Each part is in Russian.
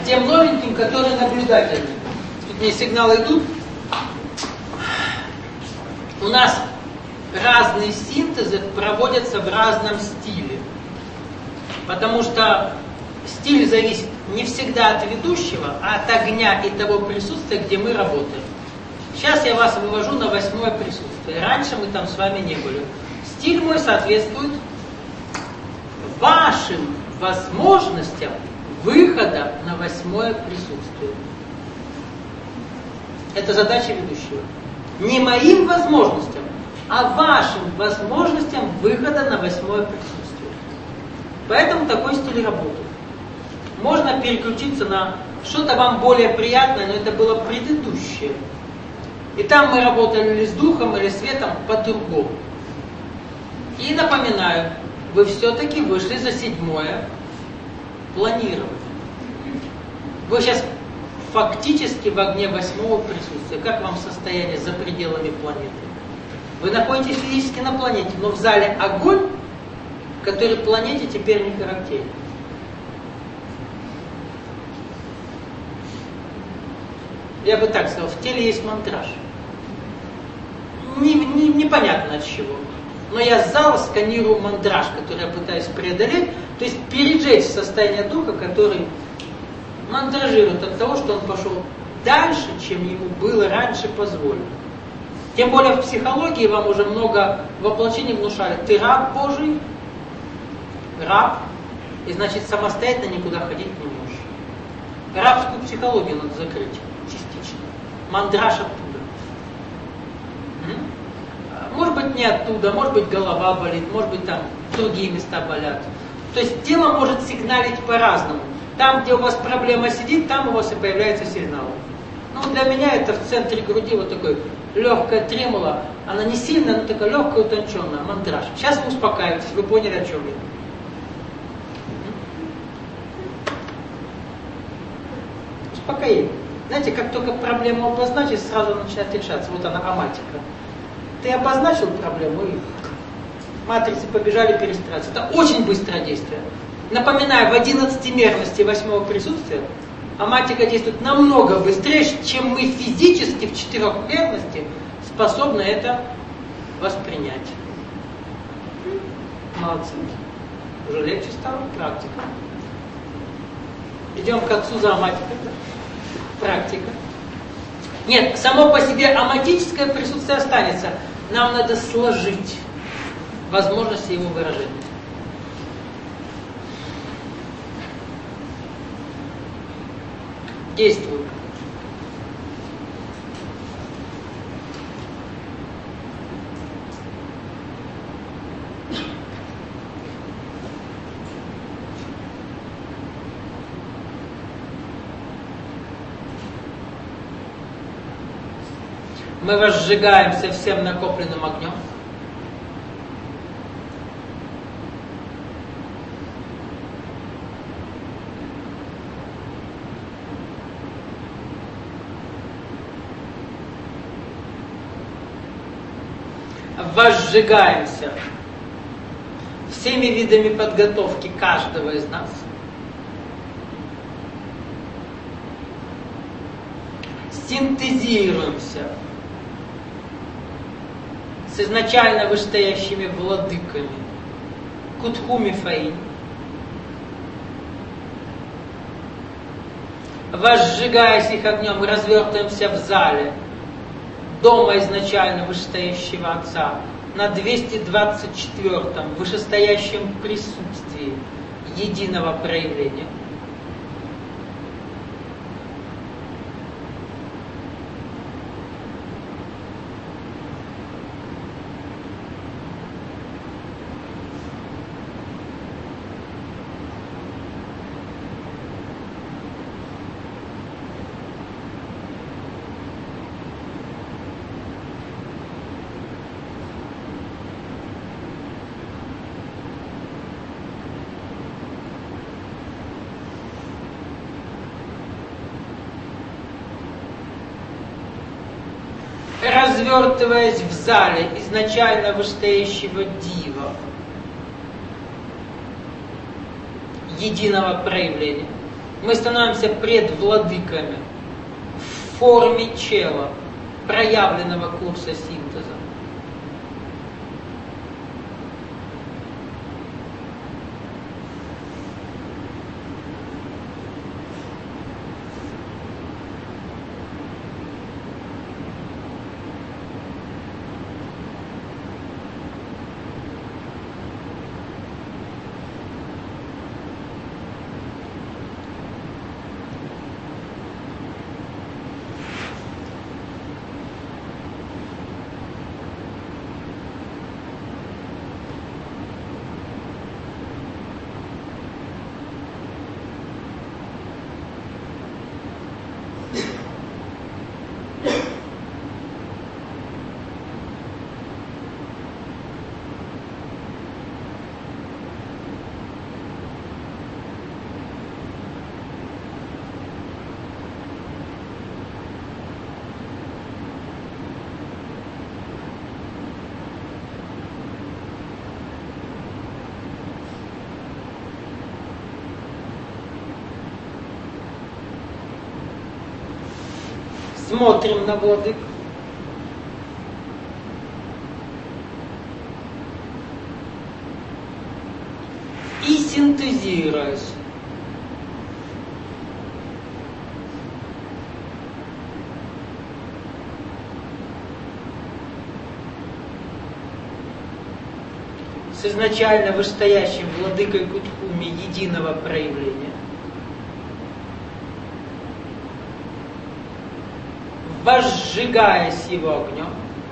тем новеньким, которые наблюдательны. Тут мне сигналы идут. У нас разные синтезы проводятся в разном стиле. Потому что стиль зависит не всегда от ведущего, а от огня и того присутствия, где мы работаем. Сейчас я вас вывожу на 8-е присутствие. Раньше мы там с вами не были. Стиль мой соответствует вашим возможностям выхода на 8-е присутствие. Это задача ведущего. Не моим возможностям, а вашим возможностям выхода на 8-е присутствие. Поэтому такой стиль работы. Можно переключиться на что-то вам более приятное, но это было предыдущее. И там мы работали или с духом, или светом по-другому. И напоминаю, вы все-таки вышли за 7-е планирование. Вы сейчас фактически в огне 8-го присутствия. Как вам состояние за пределами планеты? Вы находитесь физически на планете, но в зале огонь, который планете теперь не характерен. Я бы так сказал, в теле есть мандраж. Непонятно от чего. Но я зал сканирую мандраж, который я пытаюсь преодолеть, то есть переджечь состояние духа, который мандражирует от того, что он пошел дальше, чем ему было раньше позволено. Тем более в психологии вам уже много воплощений внушали. Ты раб Божий, раб, и значит самостоятельно никуда ходить не можешь. Рабскую психологию надо закрыть частично. Мандраж оттуда. Может быть не оттуда, может быть голова болит, может быть там другие места болят. То есть тело может сигналить по-разному. Там, где у вас проблема сидит, там у вас и появляется сигнал. Ну, для меня это в центре груди вот такой легкая тремоло. Она не сильная, но такая легкая, утонченная, мандраж. Сейчас вы успокаиваетесь, вы поняли, о чем я. Успокоение. Знаете, как только проблему обозначить, сразу начинает решаться. Вот она, аматика. Ты обозначил проблему, и матрицы побежали перестраиваться. Это очень быстрое действие. Напоминаю, в 11-мерности 8-го присутствия аматика действует намного быстрее, чем мы физически в 4-мерности способны это воспринять. Молодцы. Уже легче стало, практика. Идем к отцу за аматикой. Практика. Нет, само по себе аматическое присутствие останется. Нам надо сложить возможности его выражения. Действуем. Мы возжигаемся всем накопленным огнем. Возжигаемся всеми видами подготовки каждого из нас. Синтезируемся с изначально вышестоящими владыками Кутху Мифаим. Возжигаясь их огнем, мы развертываемся в зале дома изначально вышестоящего Отца на 224-м вышестоящем присутствии единого проявления. Развертываясь в зале изначально вышестоящего Дива, единого проявления, Мы становимся предвладыками в форме чела, проявленного курса синтеза. Смотрим на владык. И синтезируясь. С изначально вышестоящим владыкой Кутхуми единого проявления. Возжигаясь его огнем,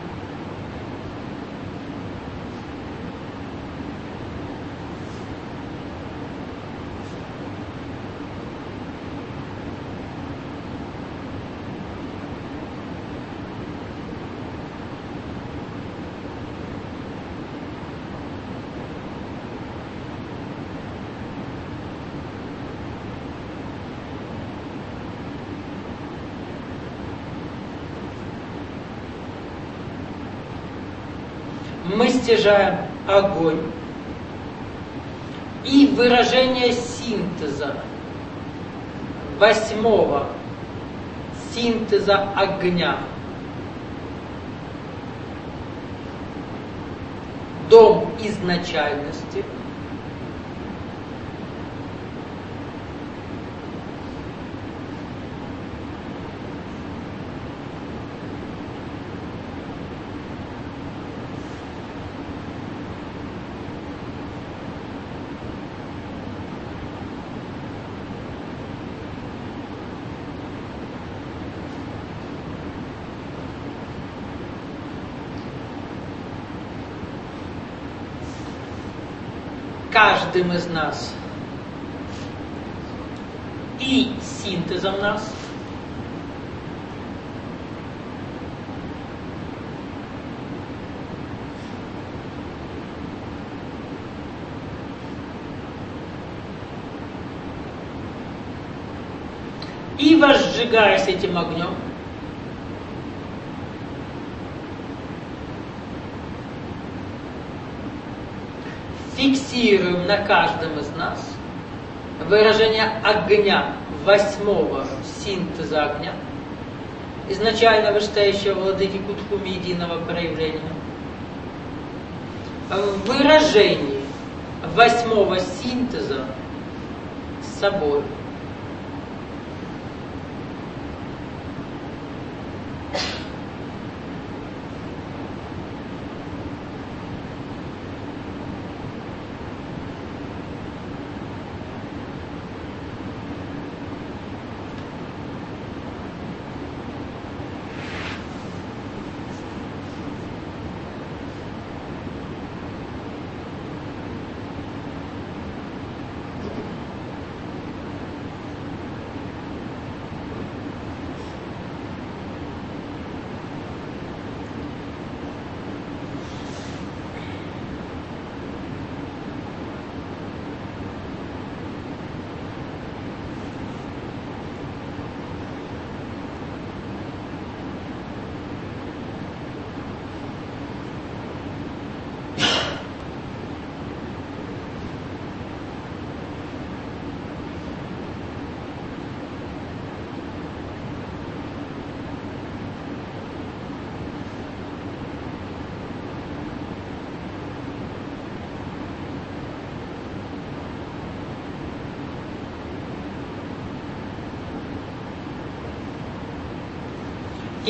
мы стяжаем огонь и выражение синтеза, восьмого синтеза огня. Дом изначальности. Каждым из нас и синтезом нас и возжигаясь этим огнем, фиксируем на каждом из нас выражение огня, восьмого синтеза огня, изначально вышестоящего владыки Кутхуми единого проявления, в выражении восьмого синтеза с собой.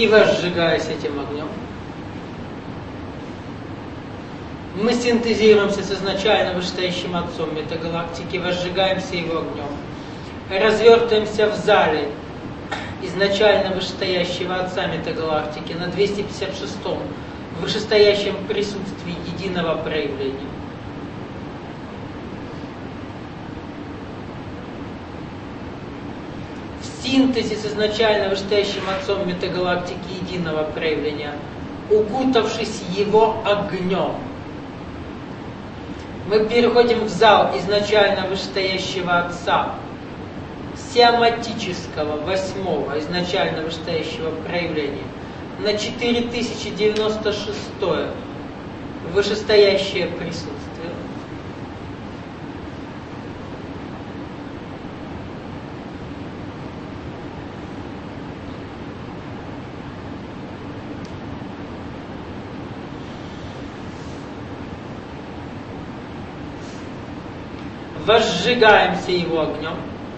И возжигаясь этим огнем, мы синтезируемся с изначально вышестоящим Отцом метагалактики, возжигаемся его огнем, развертываемся в зале изначально вышестоящего Отца метагалактики на 256-м вышестоящем присутствии единого проявления. В синтезе с изначально вышестоящим Отцом метагалактики единого проявления, укутавшись его огнем, мы переходим в зал изначально вышестоящего Отца, сиаматического, 8-го, изначально вышестоящего проявления, на 4096-е вышестоящее присутствие. Возжигаемся его огнем.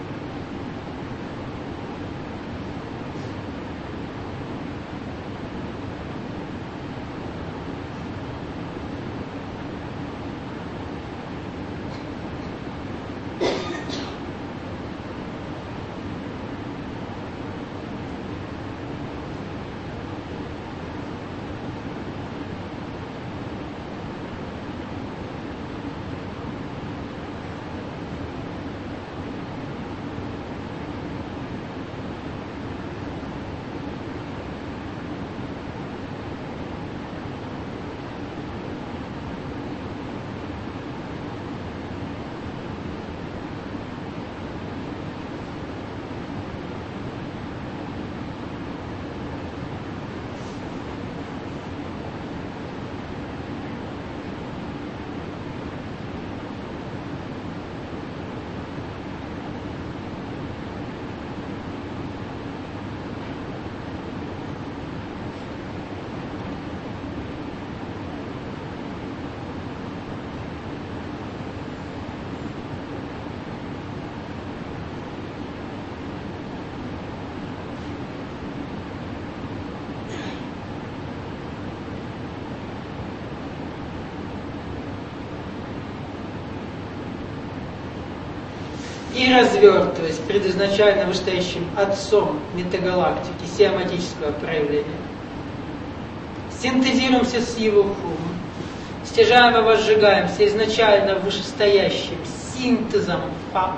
И развертываясь пред изначально вышестоящим Отцом метагалактики, сиаматического проявления, синтезируемся с его хумом, стяжаемо возжигаемся изначально вышестоящим синтезом Фа,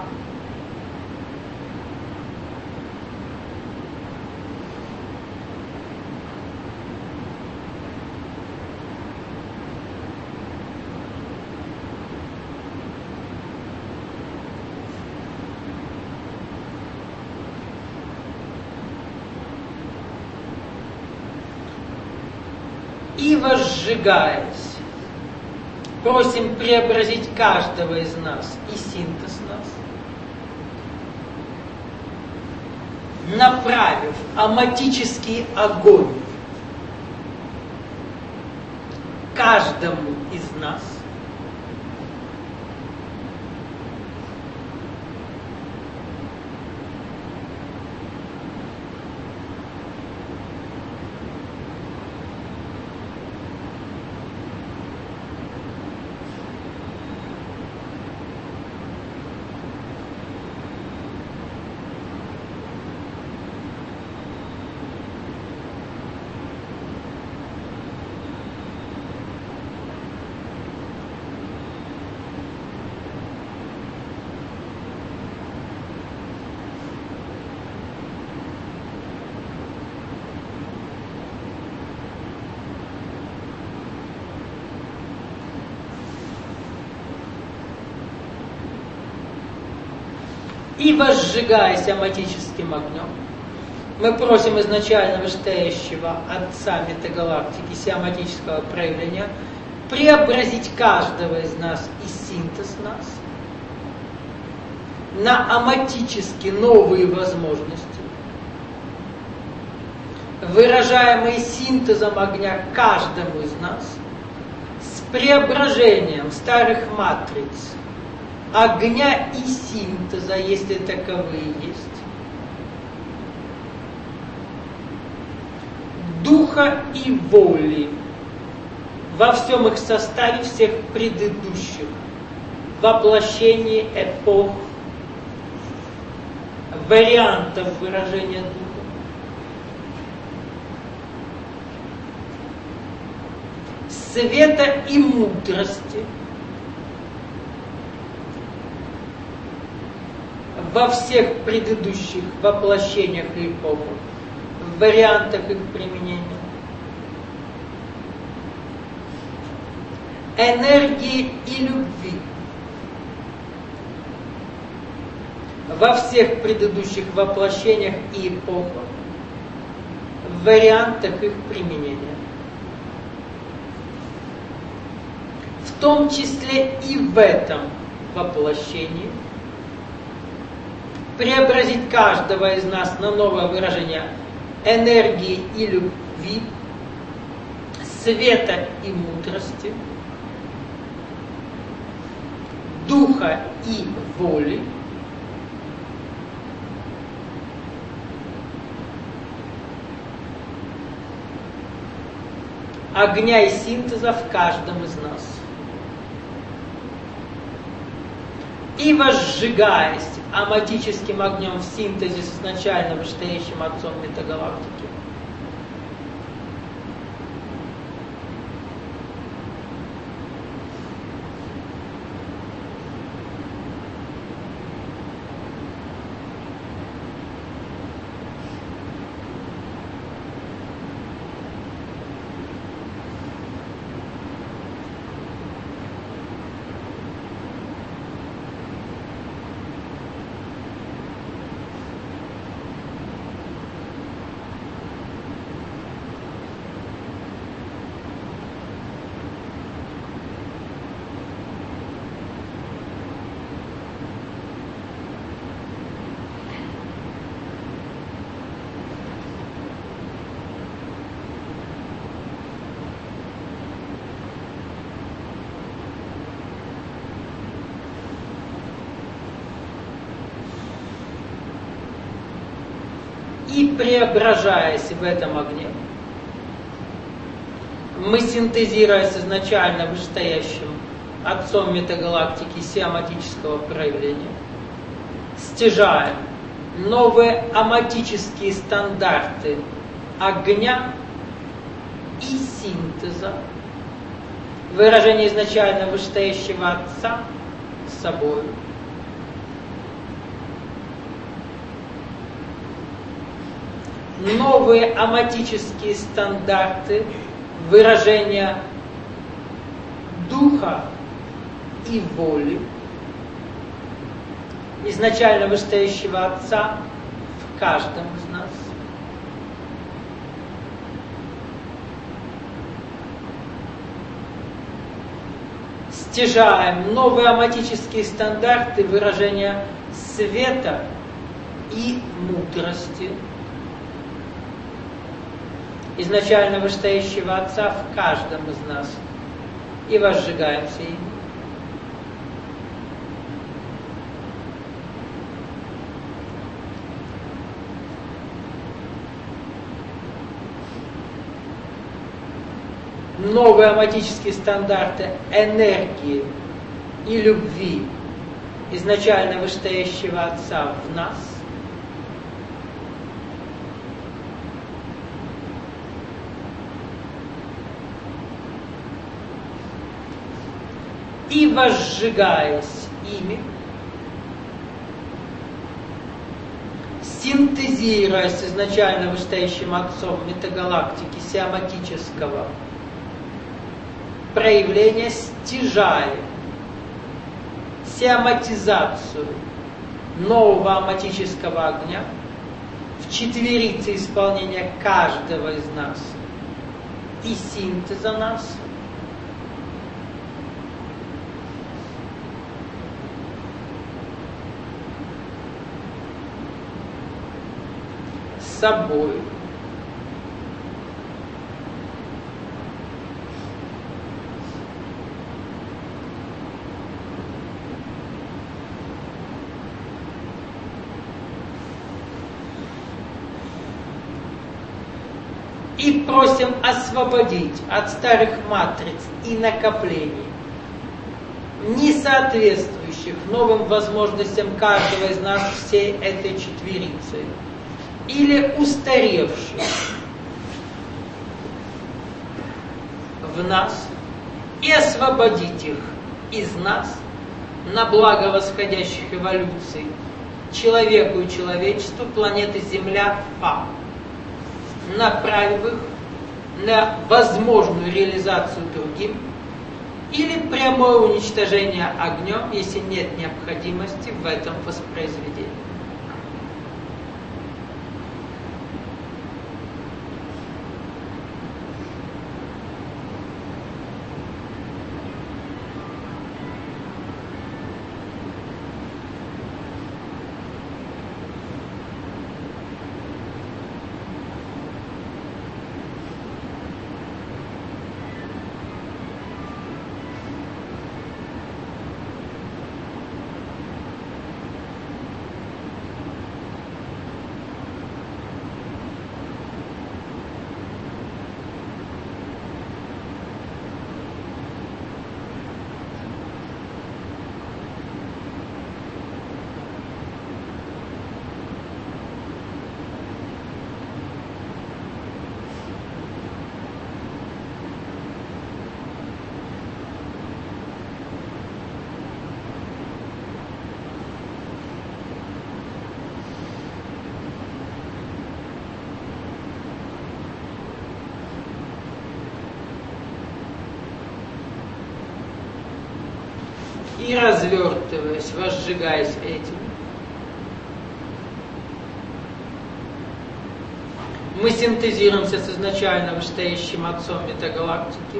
и возжигаясь, просим преобразить каждого из нас и синтез нас, направив аматический огонь каждому из нас, и возжигаясь аматическим огнем, мы просим изначально вышестоящего Отца метагалактики, сиаматического проявления, преобразить каждого из нас и синтез нас на аматически новые возможности, выражаемые синтезом огня каждому из нас, с преображением старых матриц, огня и синтеза, если таковые есть, духа и воли во всем их составе всех предыдущих, воплощении эпох, вариантов выражения духа, света и мудрости во всех предыдущих воплощениях и эпохах, вариантах их применения, энергии и любви во всех предыдущих воплощениях и эпохах, вариантах их применения, в том числе и в этом воплощении, преобразить каждого из нас на новое выражение энергии и любви, света и мудрости, духа и воли, огня и синтеза в каждом из нас. И возжигаясь аматическим огнем в синтезе с изначально вышестоящим Отцом метагалактики, и преображаясь в этом огне, мы, синтезируя с изначально вышестоящим Отцом метагалактики сиаматического проявления, стяжаем новые аматические стандарты огня и синтеза, выражение изначально вышестоящего Отца с собой, новые аматические стандарты выражения духа и воли изначально вышестоящего Отца в каждом из нас. Стяжаем новые аматические стандарты выражения света и мудрости изначально вышестоящего Отца в каждом из нас и возжигаемся им. Новые аматические стандарты энергии и любви изначально вышестоящего Отца в нас и возжигаясь ими, синтезируя с изначально вышестоящим Отцом метагалактики сиаматического проявления, стяжая сиаматизацию нового аматического огня в четверице исполнения каждого из нас и синтеза нас, с собой. и просим освободить от старых матриц и накоплений, не соответствующих новым возможностям каждого из нас всей этой четверицы, или устаревших в нас, и освободить их из нас на благо восходящих эволюций человеку и человечеству планеты Земля А, направив их на возможную реализацию другим или прямое уничтожение огнем, если нет необходимости в этом воспроизведении. И развертываясь, возжигаясь этим, мы синтезируемся с изначально вышестоящим Отцом метагалактики,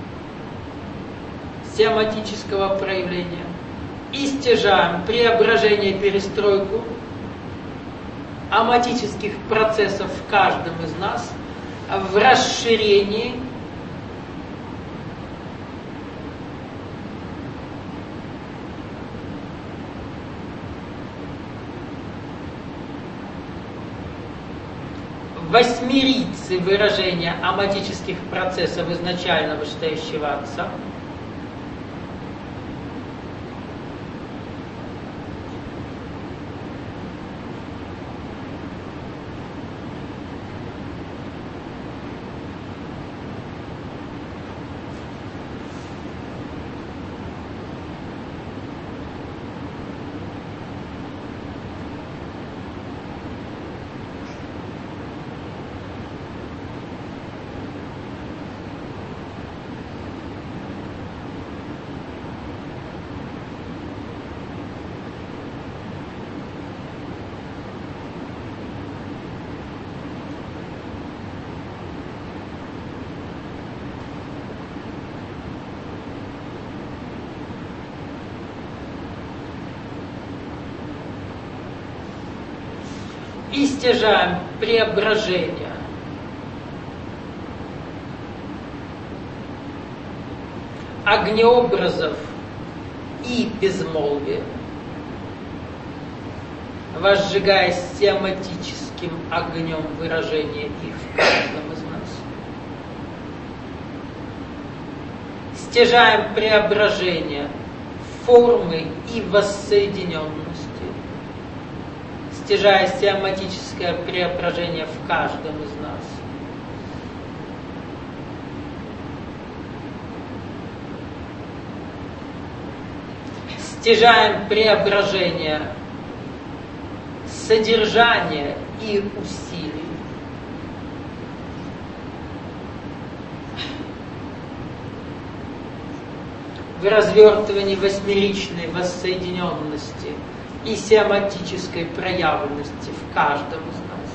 сиаматического проявления, и стяжаем преображение и перестройку аматических процессов в каждом из нас в расширении восьмерицы выражения аматических процессов изначально вышестоящего Отца, и стяжаем преображение огнеобразов и безмолвия, возжигаясь сиаматическим огнем выражения их в каждом из нас. Стяжаем преображение формы и воссоединенности, стяжая сиаматическое преображение в каждом из нас. Стяжаем преображение содержания и усилий. В развертывании восьмеричной воссоединенности и сиаматической проявленности в каждом из нас.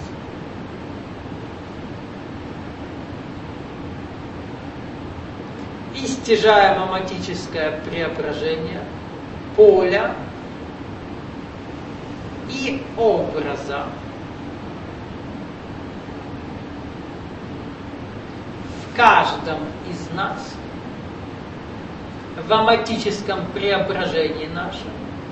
И стяжаем аматическое преображение поля и образа в каждом из нас, в аматическом преображении нашем,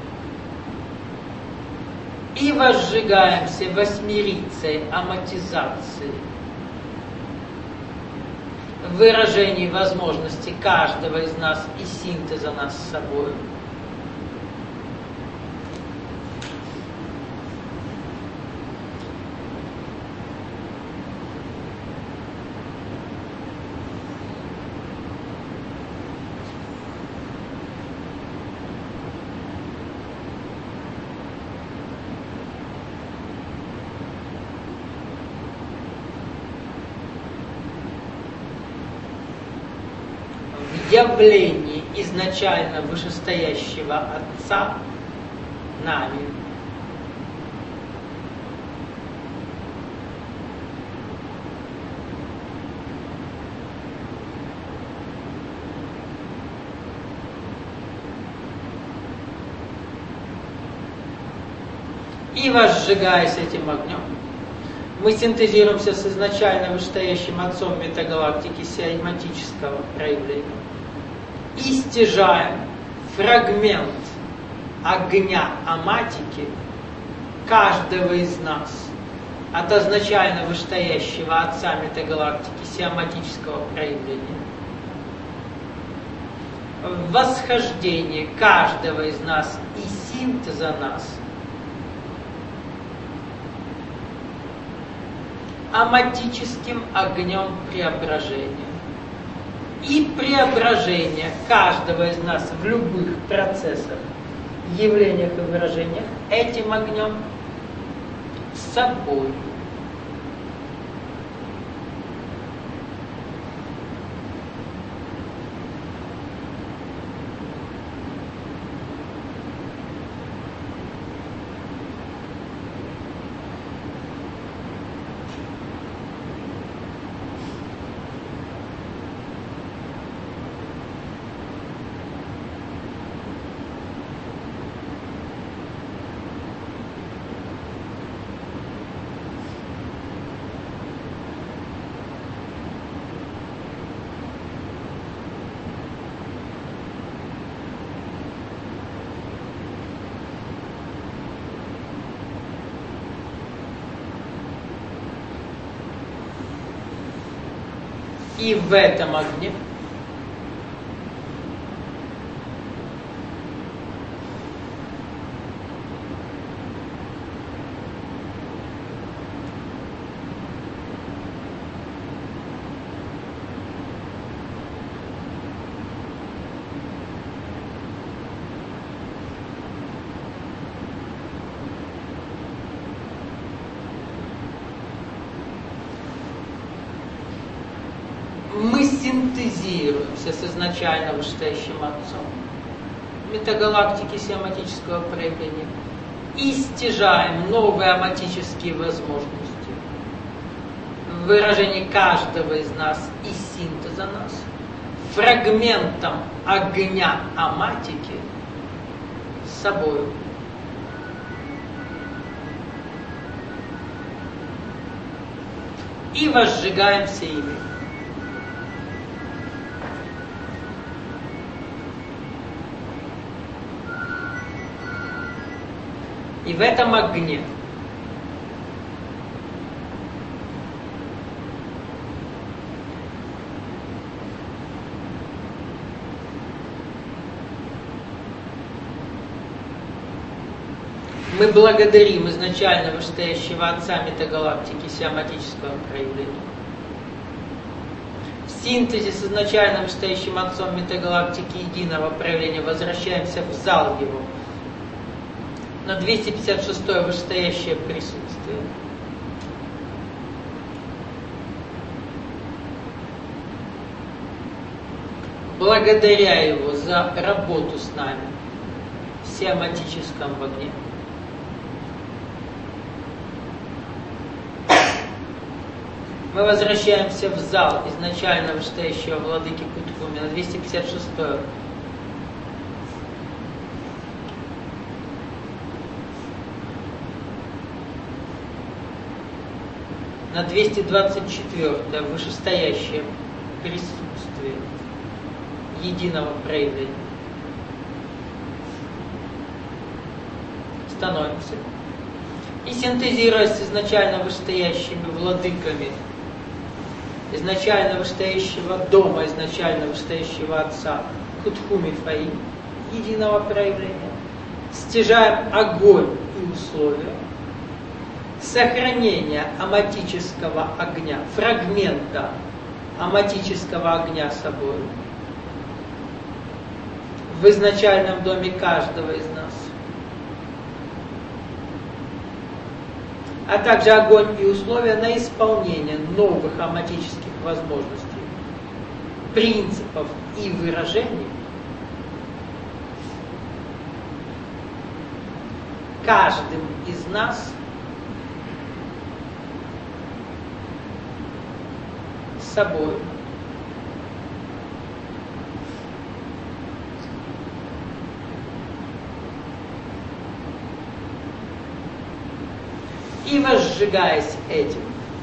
и возжигаемся восьмерицей аматизации выражении возможностей каждого из нас и синтеза нас с собой. Явление изначально вышестоящего Отца нами. И возжигаясь этим огнем, мы синтезируемся с изначально вышестоящим Отцом метагалактики сиайматического проявления. И стяжаем фрагмент огня аматики каждого из нас от изначально вышестоящего Отца метагалактики сиайматического проявления. Восхождение каждого из нас и синтеза нас аматическим огнем преображения. И преображение каждого из нас в любых процессах, явлениях и выражениях этим огнем с собой. И в этом огне мы синтезируемся с изначально вышестоящим Отцом метагалактики сиайматического проявления и стяжаем новые аматические возможности в выражении каждого из нас и синтеза нас фрагментом огня аматики с собой. И возжигаемся ими. И в этом огне мы благодарим изначально вышестоящего Отца метагалактики сиайматического проявления. В синтезе с изначально вышестоящим Отцом метагалактики единого проявления возвращаемся в зал его, на 256-е вышестоящее присутствие. Благодаря его за работу с нами в сиайматическом огне. Мы возвращаемся в зал изначально вышестоящего владыки Кутхуми на 256-е. На 224-е вышестоящее присутствие единого проявления. Становимся. И синтезируясь с изначально вышестоящими владыками изначально вышестоящего дома, изначально вышестоящего Отца, Кутхуми Фаи, единого проявления, стяжаем огонь и условия, сохранение аматического огня, фрагмента аматического огня собой в изначальном доме каждого из нас, а также огонь и условия на исполнение новых аматических возможностей, принципов и выражений каждым из нас собой. И возжигаясь этим,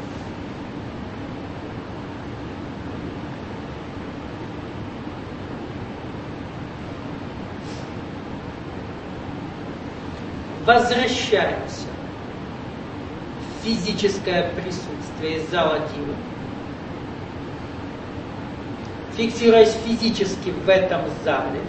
возвращаемся в физическое присутствие из зала Дива, фиксируясь физически в этом зале,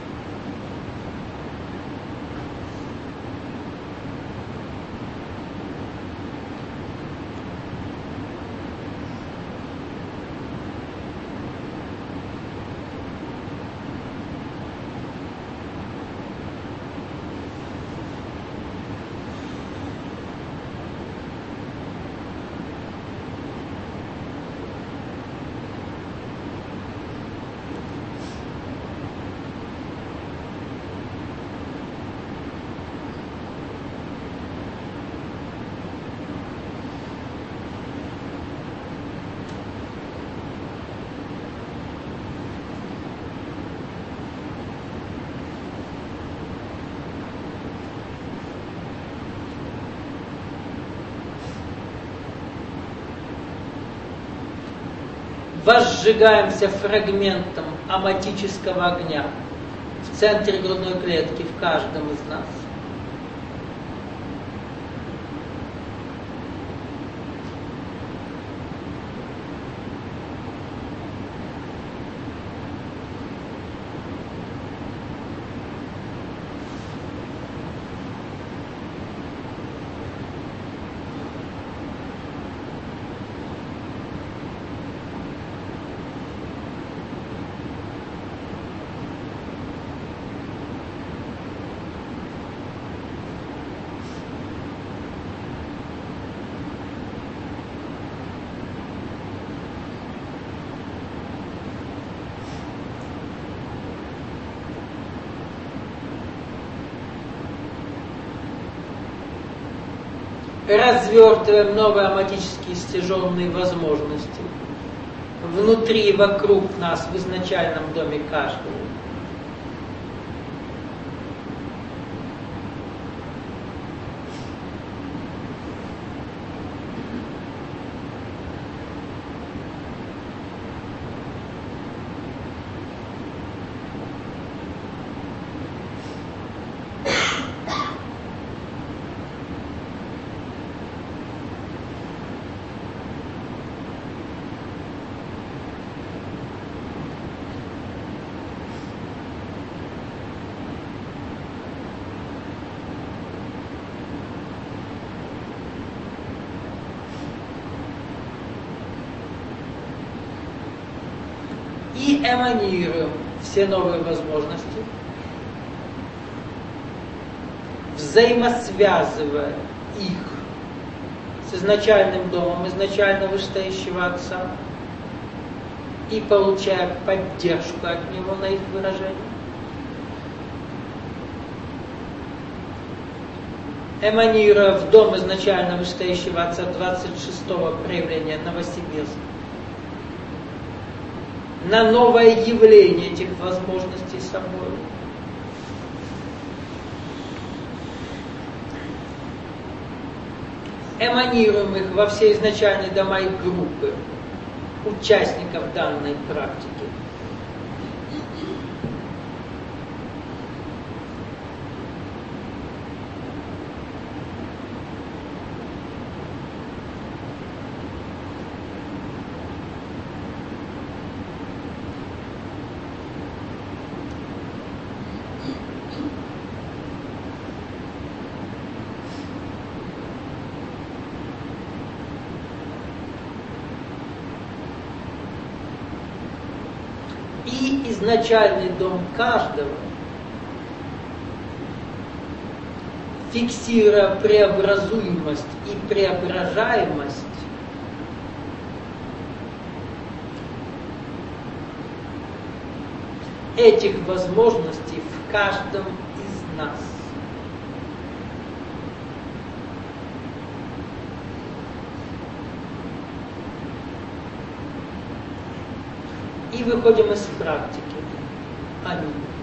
возжигаемся фрагментом аматического огня в центре грудной клетки в каждом из нас. Развертываем новые аматические стяженные возможности внутри и вокруг нас в изначальном доме каждого. И эманируем все новые возможности, взаимосвязывая их с изначальным домом изначально вышестоящего Отца и получая поддержку от Него на их выражение. Эманируя в дом изначально вышестоящего Отца 26-го проявления Новосибирска, на новое явление этих возможностей собой. Эманируем их во все изначальные дома и группы участников данной практики. изначальный дом каждого, фиксируя преобразуемость и преображаемость, этих возможностей в каждом из нас. И выходим из практики. Аминь.